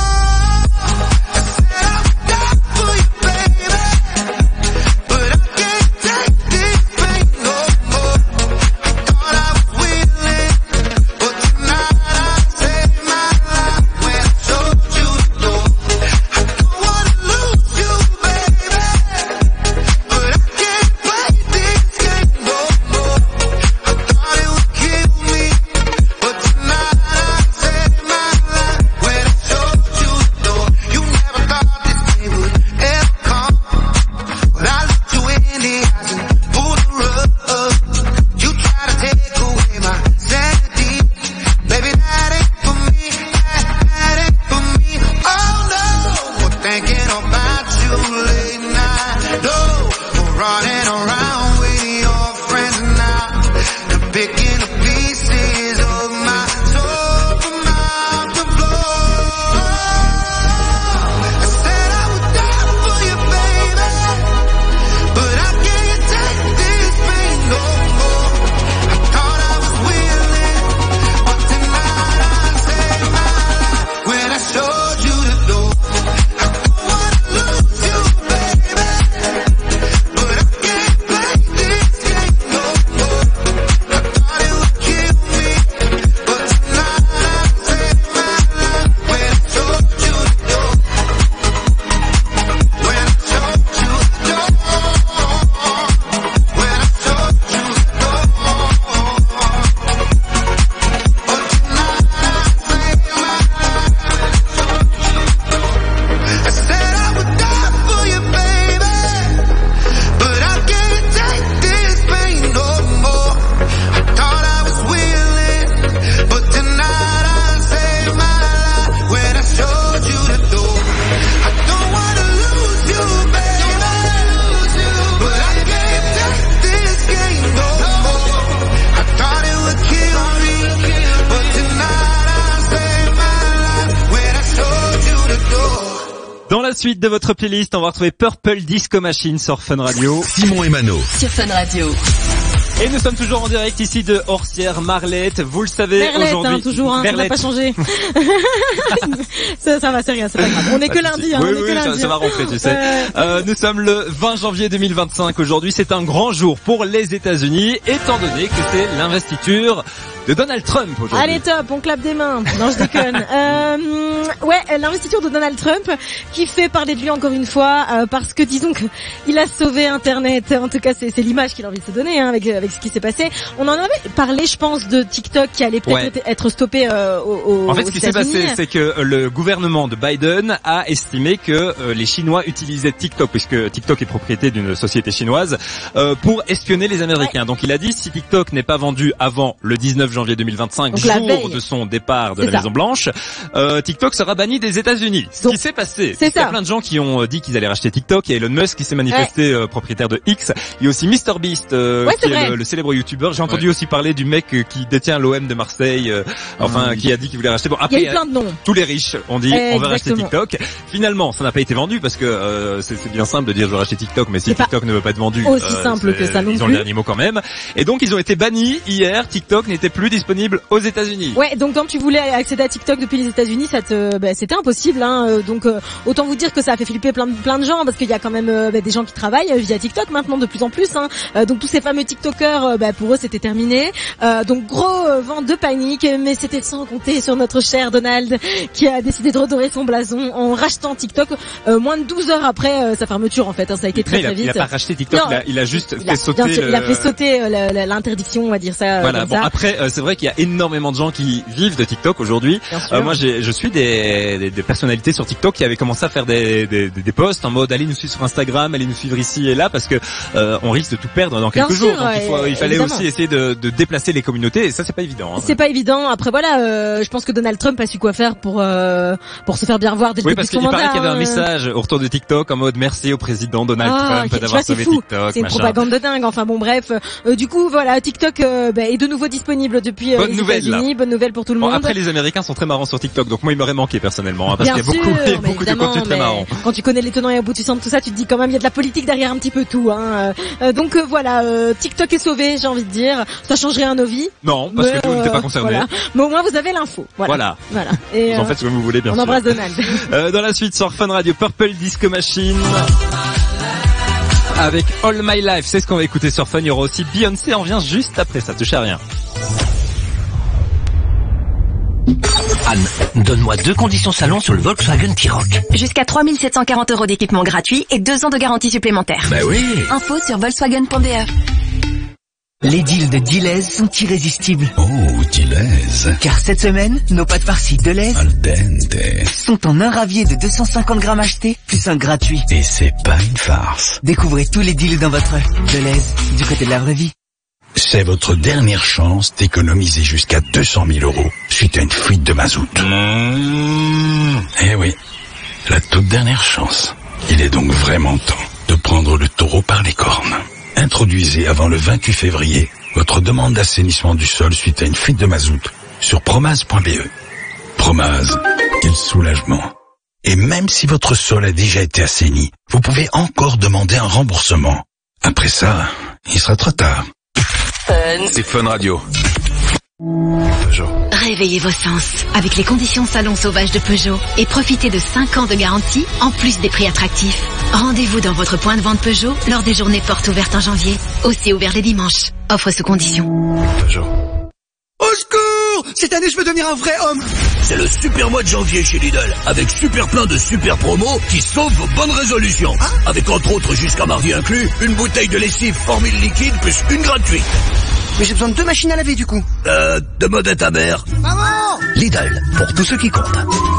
I said I would die for you, baby, but I can't take this pain no more. I thought I was willing, but tonight I saved my life when I showed you the door. I don't wanna lose you, baby, but I can't play this game no more. I thought it would kill me, but tonight I saved my life when I showed you the door. You never thought this day would ever come, but I looked you in the eyes and pulled the rug. You try to take away my sanity, baby, that ain't for me. That ain't for me. Oh no, we're thinking about you late night. No, we're running around with your friends now. They're picking the pieces of my soul from out the floor. I said I would die for you, baby, but I can't take this pain no more. I thought I was willing, but tonight I saved my life when I showed you the door. I don't wanna lose you, baby, but I can't play this game no more. I thought it would kill me, but tonight I saved my life when I showed you the door. When I showed you the door. When I showed you the door. But tonight I saved my life. I said I would die for you, baby, but I can't take this pain no more. I thought I was willing, but tonight I saved my life when I showed you the door. I don't wanna lose you, baby, but I can't take this game no more. I thought it would kill me, but tonight I saved my life when I showed you the door. Dans la suite de votre playlist, on va retrouver Purple Disco Machine sur Fun Radio. Simon et Mano. Sur Fun Radio. Et nous sommes toujours en direct ici de Orsières Marlette. Vous le savez, Merlette, aujourd'hui. hein, toujours, hein, on n'a Merlette. pas changé. ça va, c'est rien, c'est pas grave. On est que lundi, hein, Oui, on est que oui, lundi. ça va rentrer, tu sais. Nous sommes le 20 janvier 2025. Aujourd'hui, c'est un grand jour pour les États-Unis, étant donné que c'est l'investiture de Donald Trump aujourd'hui. Allez top, on clappe des mains. Non, je déconne. Ouais, l'investiture de Donald Trump qui fait parler de lui encore une fois parce que disons que il a sauvé Internet. En tout cas, c'est l'image qu'il a envie de se donner avec ce qui s'est passé. On en avait parlé, je pense, de TikTok qui allait peut-être être stoppé En fait, ce qui s'est passé, c'est que le gouvernement de Biden a estimé que les Chinois utilisaient TikTok, puisque TikTok est propriété d'une société chinoise, pour espionner les Américains. Donc il a dit, si TikTok n'est pas vendu avant le 19 janvier 2025, donc jour de son départ de la Maison Blanche, TikTok sera banni des États-Unis. Ce qui s'est passé, il y a plein de gens qui ont dit qu'ils allaient racheter TikTok. Il y a Elon Musk qui s'est manifesté propriétaire de X. Il y a aussi MrBeast, qui est le célèbre YouTuber. J'ai entendu aussi parler du mec qui détient l'OM de Marseille, qui a dit qu'il voulait racheter. Bon, après, il y a eu plein de noms. Tous les riches ont dit on va racheter TikTok. Finalement, ça n'a pas été vendu parce que c'est bien simple de dire je veux racheter TikTok, mais si TikTok ne veut pas être vendu, aussi simple que ça non plus. Ils ont le dernier mot quand même. Et donc ils ont été bannis hier. TikTok n'était plus disponible aux États-Unis. Ouais, donc quand tu voulais accéder à TikTok depuis les États-Unis, c'était impossible. Donc autant vous dire que ça a fait flipper plein de gens parce qu'il y a quand même des gens qui travaillent via TikTok maintenant de plus en plus. Donc tous ces fameux TikTokers, pour eux c'était terminé. Donc gros vent de panique, mais c'était sans compter sur notre cher Donald qui a décidé de redorer son blason en rachetant TikTok moins de 12 heures après sa fermeture en fait. Ça a été très vite. Il a pas racheté TikTok, il a juste fait sauter. Il a fait sauter l'interdiction, on va dire ça. Voilà. Bon, après c'est vrai qu'il y a énormément de gens qui vivent de TikTok aujourd'hui. Moi je suis des personnalités sur TikTok qui avaient commencé à faire des posts en mode allez nous suivre sur Instagram, allez nous suivre ici et là parce que on risque de tout perdre dans quelques jours. Donc il fallait aussi essayer de déplacer les communautés et ça c'est pas évident. C'est pas évident. Après voilà, je pense que Donald Trump a su quoi faire pour se faire bien voir dès le début de son mandat. Oui, parce qu'il paraît qu'il y avait un message au retour de TikTok en mode merci au président Donald Trump d'avoir sauvé TikTok. C'est une propagande de dingue. Enfin bon bref, du coup voilà, TikTok est de nouveau disponible depuis les États-Unis. Bonne nouvelle pour tout le monde. Après les Américains sont très marrants sur TikTok, donc moi il m'aurait manqué personnellement parce qu'il y a beaucoup de contenu très marrant. Quand tu connais les tenants et aboutissants de tout ça, tu te dis quand même il y a de la politique derrière un petit peu tout. Donc voilà, TikTok est sauvé, j'ai envie de dire. Ça change rien à nos vies. Non, parce que tout n'était pas concerné. Voilà. Mais au moins vous avez l'info. Voilà. Et vous en faites ce que vous voulez bien sûr. On embrasse Donald. Dans la suite sur Fun Radio, Purple Disco Machine avec All My Life, c'est ce qu'on va écouter sur Fun. Il y aura aussi Beyoncé, on revient juste après ça, touche à rien. Anne, donne-moi 2 conditions salon sur le Volkswagen T-Roc. Jusqu'à 3 740 € d'équipement gratuit et 2 ans de garantie supplémentaire. Bah oui. Info sur Volkswagen.de. Les deals de Deleuze sont irrésistibles. Oh, Deleuze. Car cette semaine, nos pâtes farcies Deleuze al dente sont en un ravier de 250 grammes achetés, plus un gratuit. Et c'est pas une farce. Découvrez tous les deals dans votre Deleuze, du côté de la vraie vie. C'est votre dernière chance d'économiser jusqu'à 200 000 € suite à une fuite de mazout. Eh oui, la toute dernière chance. Il est donc vraiment temps de prendre le taureau par les cornes. Introduisez avant le 28 février votre demande d'assainissement du sol suite à une fuite de mazout sur promase.be. Promase, quel soulagement. Et même si votre sol a déjà été assaini, vous pouvez encore demander un remboursement. Après ça, il sera trop tard. C'est Fun Radio. Réveillez vos sens avec les conditions salon sauvage de Peugeot et profitez de 5 ans de garantie en plus des prix attractifs. Rendez-vous dans votre point de vente Peugeot lors des journées portes ouvertes en janvier. Aussi ouvert les dimanches. Offre sous conditions. Peugeot. Au secours! Cette année, je veux devenir un vrai homme! C'est le super mois de janvier chez Lidl, avec super plein de super promos qui sauvent vos bonnes résolutions. Avec entre autres, jusqu'à mardi inclus, une bouteille de lessive formule liquide plus une gratuite. Mais j'ai besoin de 2 machines à laver du coup. Demande à ta mère. Maman! Lidl, pour tous ceux qui comptent.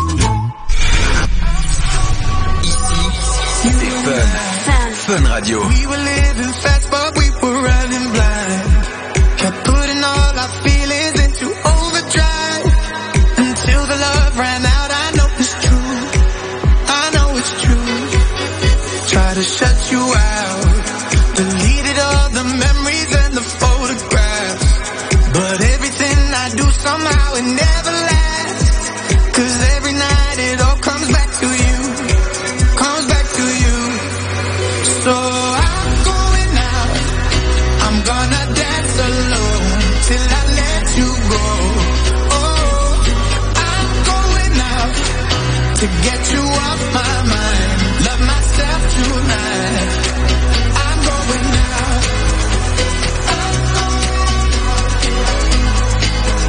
Ici, c'est Fun. Fun Radio. We were living fast, but we were running blind. Kept putting all our feelings into overdrive. Until the love ran out, I know it's true. I know it's true. Try to shut you out. Deleted all the memories and the photographs. But everything I do somehow it never lasts. 'Cause every night it all comes back to you. Comes back to you. So I'm going out. I'm gonna dance alone till I let you go. Oh, I'm going out to get you off my mind. Love myself tonight. I'm going out.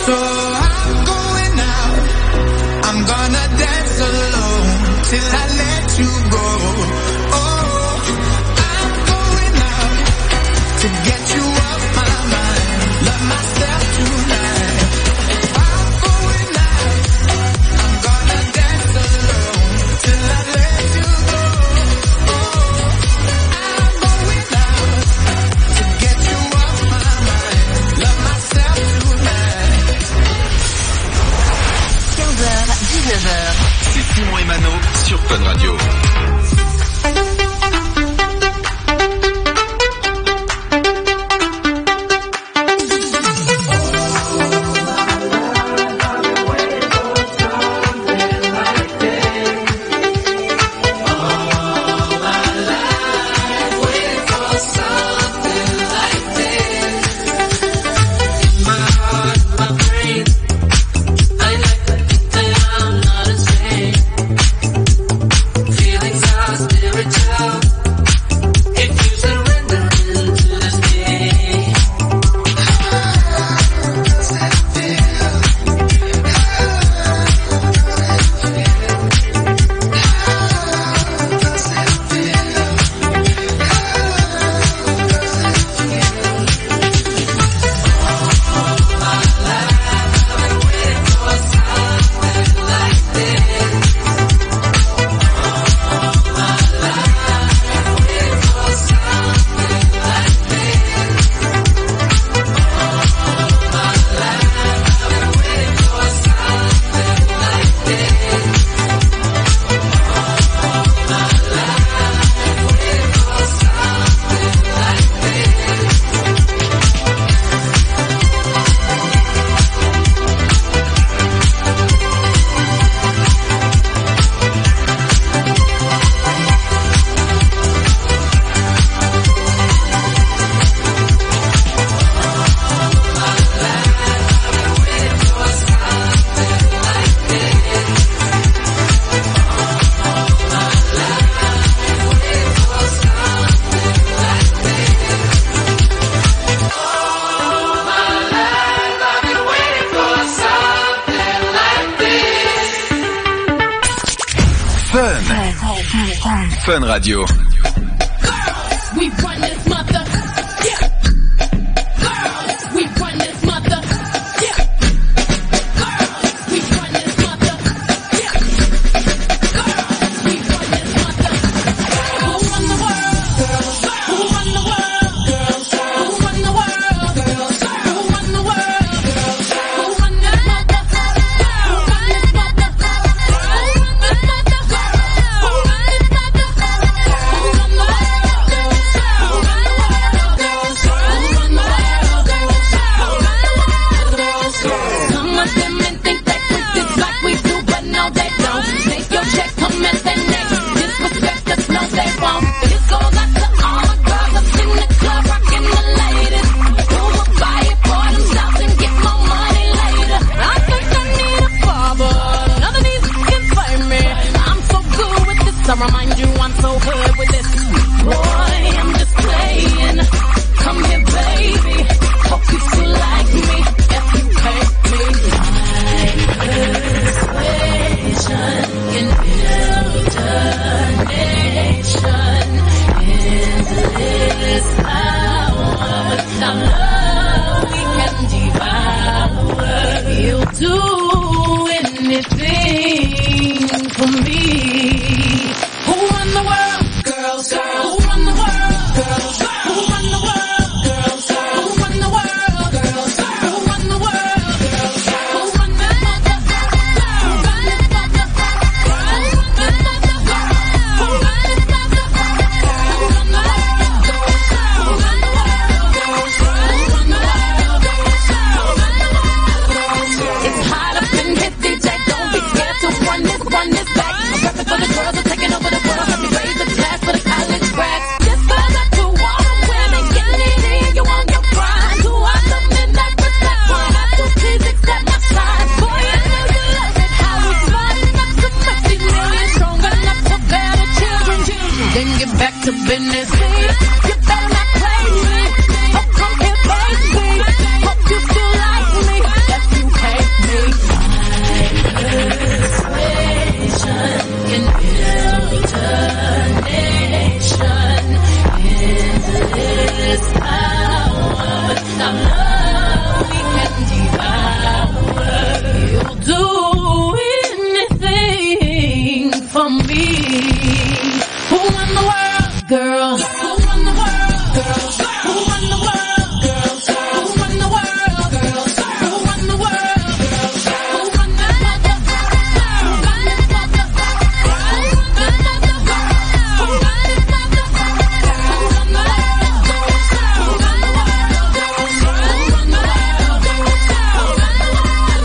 So I'm going out, I'm gonna dance alone till I let you go. Oh, I'm going out to get you off my mind, love myself tonight. I'm going out, I'm gonna dance alone till I let you go. Oh, I'm going out to get you off my mind, love myself tonight. 15h, 19h. C'est Simon et Mano sur Fun Radio. Fun Radio. We run this mother, yeah. Girls, we run this mother, yeah. Girls, we run this mother, yeah. Girls, we run this mother. Who run the world? Girls. Who run the world? Girls. Who run the world? Girls. Who run the world? Girls. Who run this mother? Who run this mother? Who run this mother? Who run this mother? Some of them men think that it's like we do, but no they don't. Take your check, come and say next. Disrespect us, no they won't. This goes out to all the girls up in the club, rockin' the ladies. Who will buy it for themselves and get more money later? I think I need a father, none of these can find me. I'm so good with this, I remind you I'm so good with this. Boy, I'm just playing. Come here, baby. Hope you still like me if you pay me. My persuasion can build a nation. Endless power. Without love, we can devour. You do.